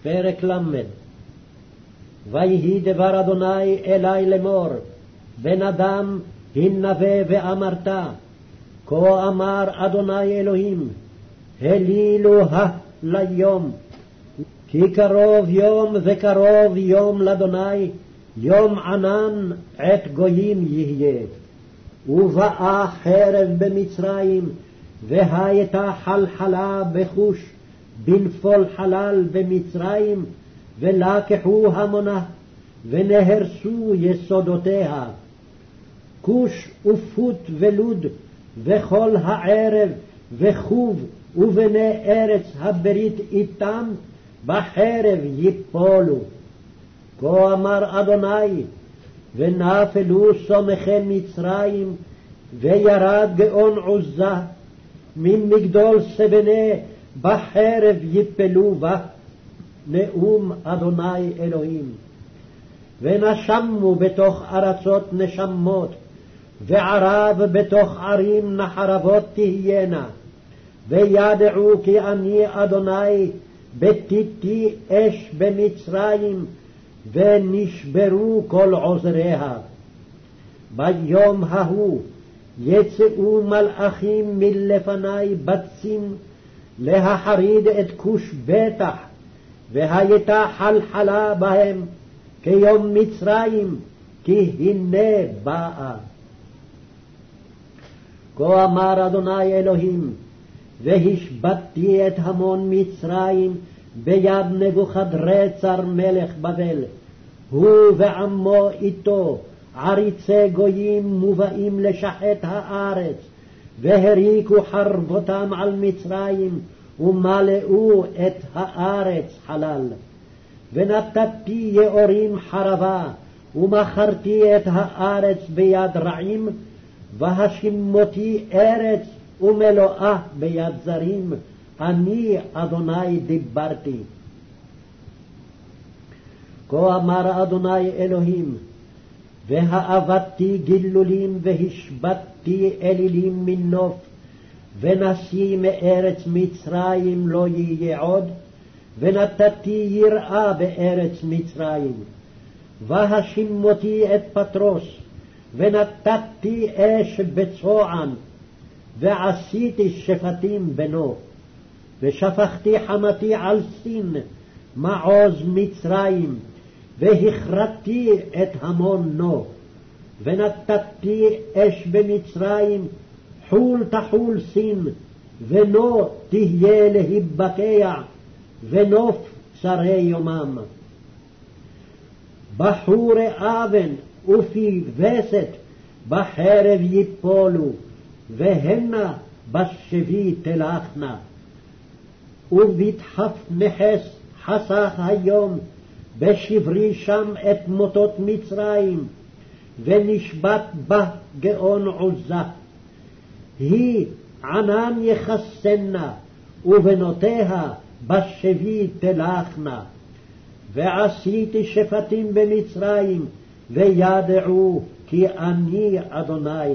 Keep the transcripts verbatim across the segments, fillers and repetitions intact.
פרק למד. ויהי דבר אדוני אלי לאמור, בן אדם, הנבא ואמרת, כה אמר אדוני אלוהים, הלילו ה ליום, כי קרוב יום וקרוב יום לאדוני, יום ענן עת גויים יהיה. ובאה חרב במצרים, והייתה חלחלה בחוש, בנפול חלל במצרים, ולקחו המונה, ונהרסו יסודותיה. כוש ופוט ולוד, וכל הערב, וחוב, ובני ארץ הברית איתם, בחרב יפולו. כה אמר אדוני, ונפלו סומכי מצרים, וירד גאון עוזה, ממגדול סבנה, בחרב יפלו בה. נאום אדוני אלוהים. ונשמו בתוך ארצות נשמות, וערב בתוך ערים נחרבות תהיינה, וידעו כי אני אדוני בתיתי אש במצרים, ונשברו כל עוזריה. ביום ההוא יצאו מלאכים מלפני בצים, להחריד את כוש בטח, והייתה חלחלה בהם כיום מצרים, כי הנה באה. כה אמר אדוני אלוהים, והשבתתי את המון מצרים ביד נבוכדרצר מלך בבל, הוא ועמו איתו, עריצי גויים מובאים לשחט הארץ, והריקו חרבותם על מצרים, ומלאו את הארץ חלל. ונתתי יאורים חרבה, ומכרתי את הארץ ביד רעים, והשימותי ארץ ומלואה ביד זרים, אני אדוני דיברתי. כה אמר אדוני אלוהים, והאבדתי גילולים, והשבתתי אלילים מנוף, ונשיא מארץ מצרים לא יהיה עוד, ונתתי יראה בארץ מצרים. והשימותי את פטרוס, ונתתי אש בצוען, ועשיתי שפטים בנו, ושפכתי חמתי על סין, מעוז מצרים, והכרתי את המון נו, ונתתי אש במצרים, חול תחול סין, ונו תהיה להיבקע, ונוף צרי יומם. בחורי אבן ופי וסת בחרב יפולו, והנה בשבי תלכנה. ובדחף נחס חסך היום, בשברי שם את מוטות מצרים, ונשבת בה גאון עוזה. היא ענן יחסנה, ובנותיה בשבי תלכנה. ועשיתי שפטים במצרים, וידעו כי אני אדוני.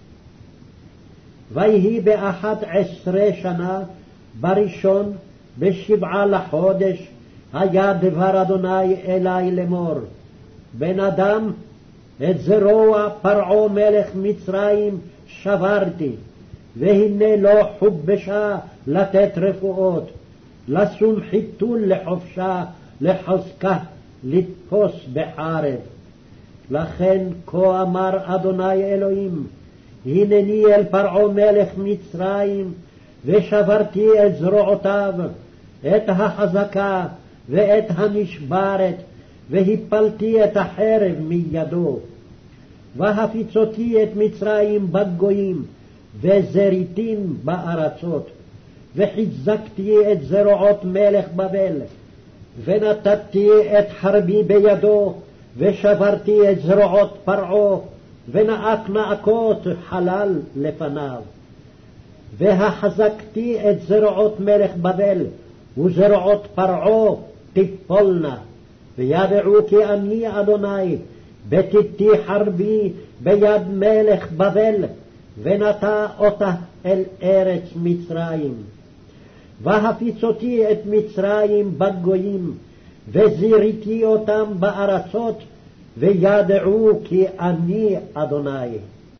ויהי באחת עשרה שנה, בראשון, בשבעה לחודש, היה דבר אדוני אלי לאמור, בן אדם, את זרוע פרעה מלך מצרים שברתי, והנה לא חובשה לתת רפואות, לשום חיתול לחופשה, לחוזקה, לתפוס בחרב. לכן כה אמר אדוני אלוהים, הנני אל פרעה מלך מצרים, ושברתי את זרועותיו, את החזקה ואת הנשברת, והפלתי את החרב מידו. והפיצותי את מצרים בגויים, וזריתים בארצות, וחיזקתי את זרועות מלך בבל, ונתתי את חרבי בידו, ושברתי את זרועות פרעה, ונאק נאקות חלל לפניו. והחזקתי את זרועות מלך בבל, וזרועות פרעה תיפולנה, וידעו כי אני אדוני, בתיתי חרבי ביד מלך בבל, ונטע אותה אל ארץ מצרים. והפיצותי את מצרים בגויים, וזיריתי אותם בארצות, וידעו כי אני אדוני.